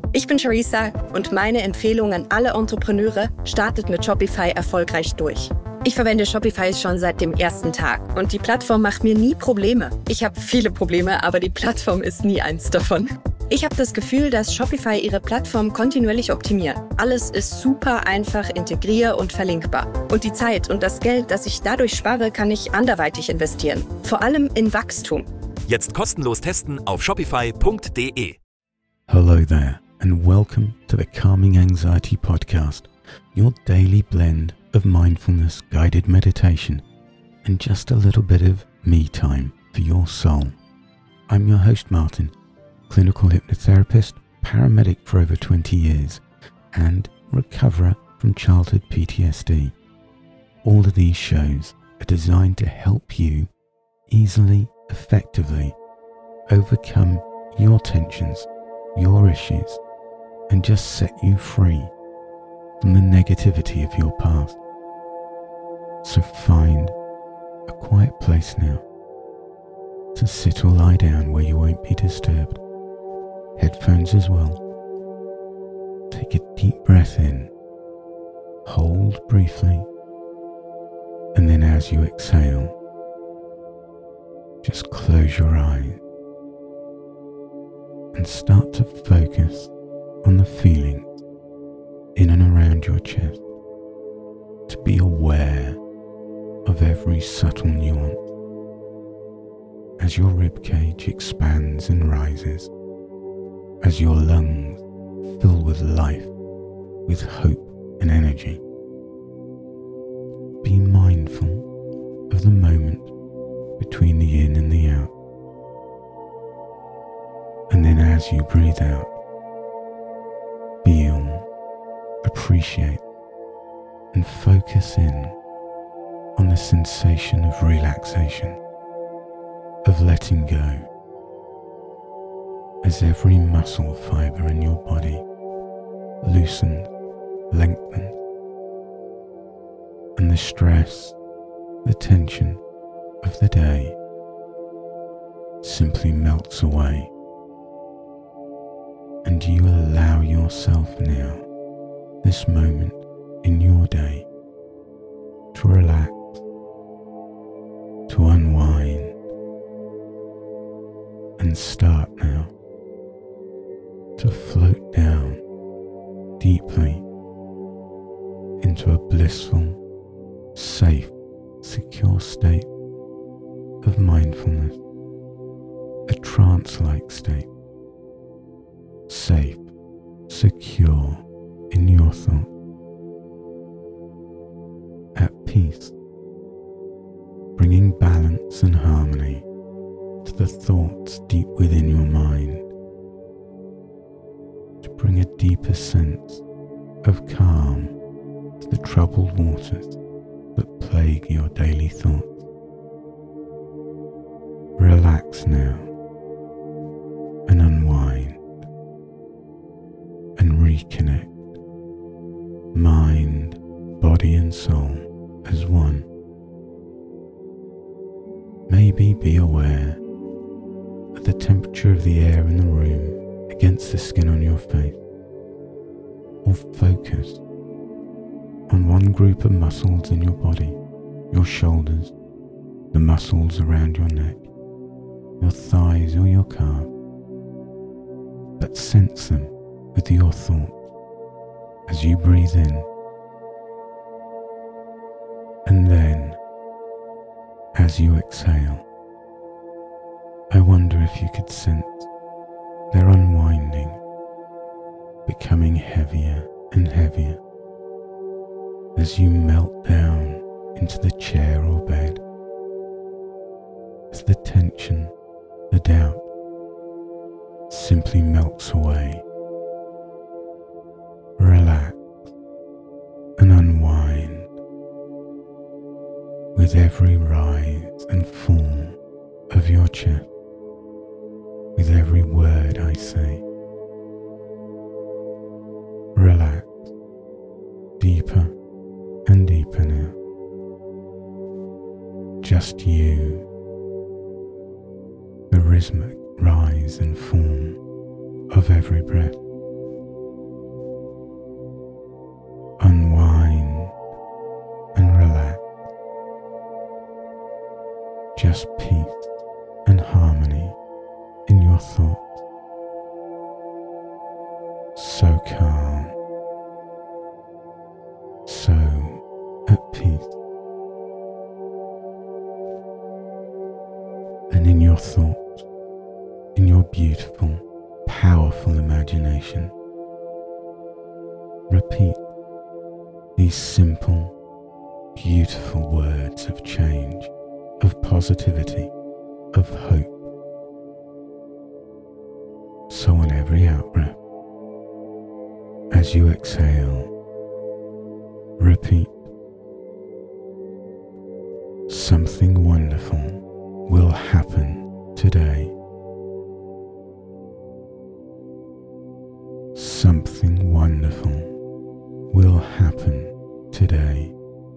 Ich bin Charissa und meine Empfehlung an alle Entrepreneure: startet mit Shopify erfolgreich durch. Ich verwende Shopify schon seit dem ersten Tag und die Plattform macht mir nie Probleme. Ich habe viele Probleme, aber die Plattform ist nie eins davon. Ich habe das Gefühl, dass Shopify ihre Plattform kontinuierlich optimiert. Alles ist super einfach integrier- und verlinkbar. Und die Zeit und das Geld, das ich dadurch spare, kann ich anderweitig investieren. Vor allem in Wachstum. Jetzt kostenlos testen auf shopify.de. Hello there and welcome to the Calming Anxiety Podcast, your daily blend of mindfulness, guided meditation, and just a little bit of me time for your soul. I'm your host Martin, clinical hypnotherapist, paramedic for over 20 years, and recoverer from childhood PTSD. All of these shows are designed to help you easily, effectively overcome your tensions, your issues, and just set you free from the negativity of your past. So find a quiet place now to sit or lie down where you won't be disturbed. Headphones as well. Take a deep breath in, hold briefly, and then as you exhale, just close your eyes and start to focus on the feelings in and around your chest, to be aware of every subtle nuance as your ribcage expands and rises, as your lungs fill with life, with hope and energy. Be mindful of the moment between the in and the out. And then as you breathe out, feel, appreciate, and focus in on the sensation of relaxation, of letting go, as every muscle fiber in your body loosens, lengthens, and the stress, the tension of the day simply melts away. And you allow yourself now, this moment in your day, to relax, to unwind, and start now to float down deeply into a blissful, safe, secure state of mindfulness, a trance-like state, safe, secure in your thoughts, at peace, bringing balance and harmony to the thoughts deep within your mind, to bring a deeper sense of calm to the troubled waters that plague your daily thoughts. Relax now and unwind and reconnect mind, body and soul as one. Maybe be aware of the temperature of the air in the room against the skin on your face, or focus on one group of muscles in your body, your shoulders, the muscles around your neck, your thighs or your calves, but sense them with your thoughts as you breathe in, and then as you exhale. I wonder if you could sense their unwinding, becoming heavier and heavier as you melt down into the chair or bed, as the tension, the doubt simply melts away. Relax and unwind with every rise and fall of your chest, with every word I say. Relax deeper and deeper now. Just you, the rhythmic rise and fall of every breath. just peace and harmony in your thoughts. So calm, so at peace. And in your thoughts, in your beautiful, powerful imagination, repeat these simple, beautiful words of change, of positivity, of hope. So on every out-breath, as you exhale, repeat, something wonderful will happen today. Something wonderful will happen today.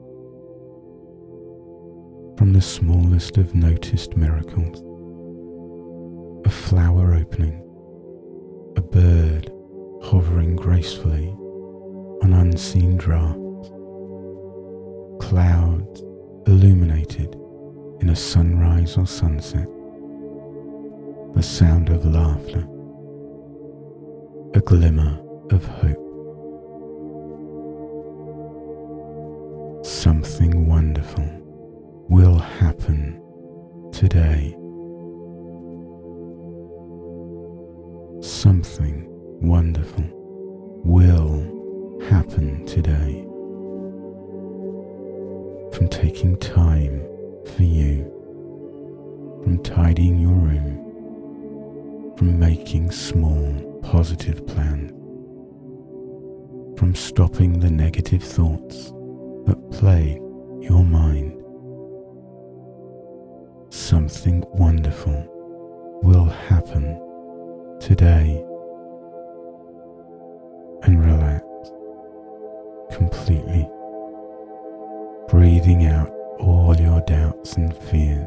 From the smallest of noticed miracles, a flower opening, a bird hovering gracefully on unseen drafts, clouds illuminated in a sunrise or sunset, the sound of laughter, a glimmer of hope. Something wonderful will happen today. Something wonderful will happen today. From taking time for you, from tidying your room, from making small positive plans, from stopping the negative thoughts that plague your mind. Something wonderful will happen today. And relax completely, breathing out all your doubts and fears.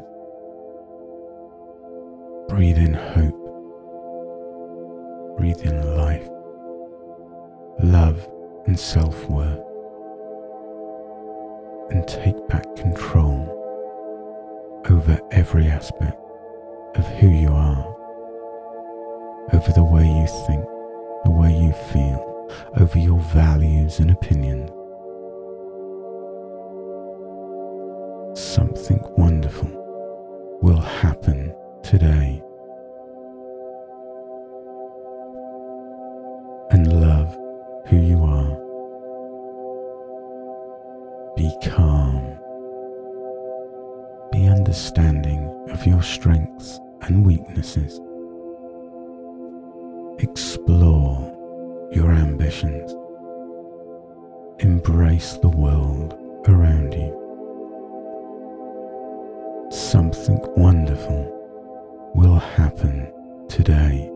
Breathe in hope, breathe in life, love and self-worth, and take back control over every aspect of who you are, over the way you think, the way you feel, over your values and opinions. Something wonderful will happen today. And love who you are. Be calm. Be understanding of your strengths and weaknesses. Explore your ambitions. Embrace the world around you. Something wonderful will happen today.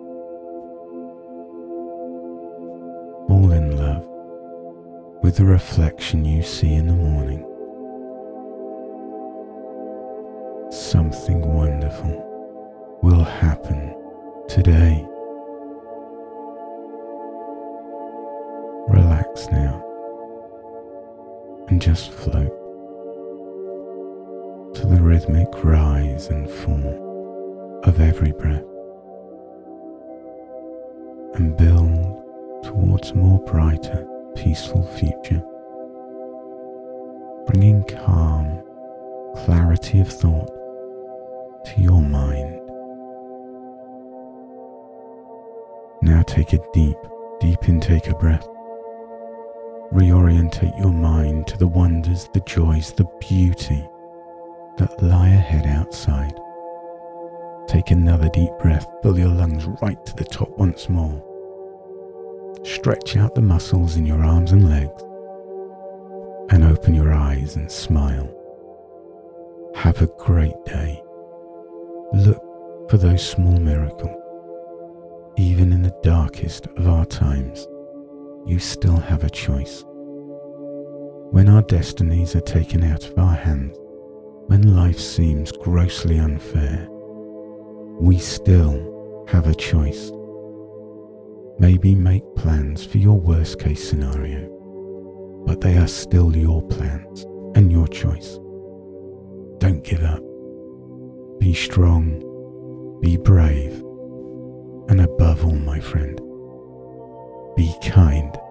Fall in love with the reflection you see in the morning. Something wonderful will happen today. Relax now and just float to the rhythmic rise and fall of every breath, and build towards a more brighter, peaceful future, bringing calm, clarity of thought to your mind. Now take a deep intake of breath. Reorientate your mind to the wonders, the joys, the beauty that lie ahead outside. Take another deep breath, fill your lungs right to the top once more. Stretch out the muscles in your arms and legs, and open your eyes and smile. Have a great day. Look for those small miracles. Even in the darkest of our times, you still have a choice. When our destinies are taken out of our hands, when life seems grossly unfair, we still have a choice. Maybe make plans for your worst case scenario, but they are still your plans and your choice. Don't give up. Be strong, be brave, and above all, my friend, be kind.